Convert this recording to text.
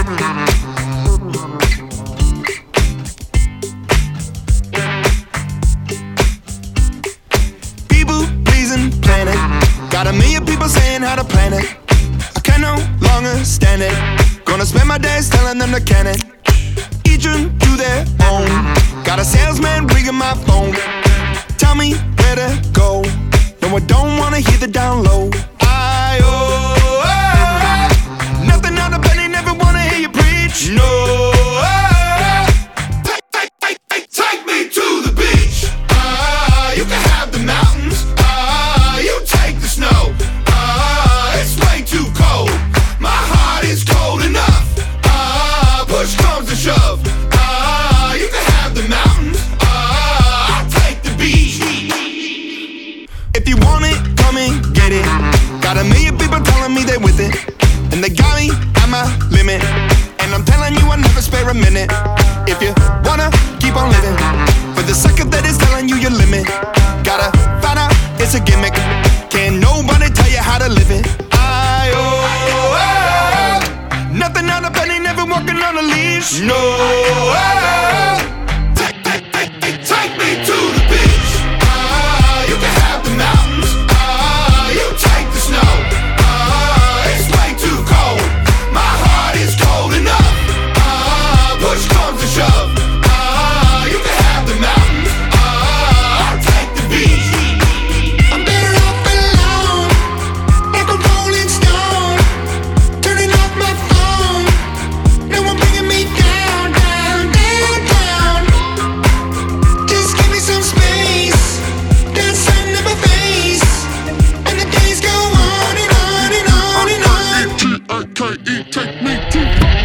People pleasing planet, got a million people saying how to plan it. I can no longer stand it. Gonna spend my days telling them to can it. Each one to their own. Got a salesman ringing my phone. Tell me where to go. No, I don't wanna hear the down low. Nothing out of penny, never wanna hear you preach. No. Take me to the beach. You can have the mountains. You take the snow. It's way too cold. My heart is cold enough. Push comes to shove. You can have the mountains. I'll take the beach. If you want it, come and get it. Got a million people telling me they're with it, and they got me at my limit. And I'm telling you, I never spare a minute. If you wanna keep on living, for the second that is telling you your limit, gotta find out it's a gimmick. Can't nobody tell you how to live it. Nothing out of penny, never walking on a leash. No. Take me to the beach. You can have the mountains. You take the snow. It's way too cold. My heart is cold enough. Push comes to shove. You can have the mountains. I'll take the beach. I'm better off alone, like a rolling stone. Turning off my phone. No one bringing me down, down, down, down. Just give me some space. That sun in my face, and the days go on and on and on and on. Take me to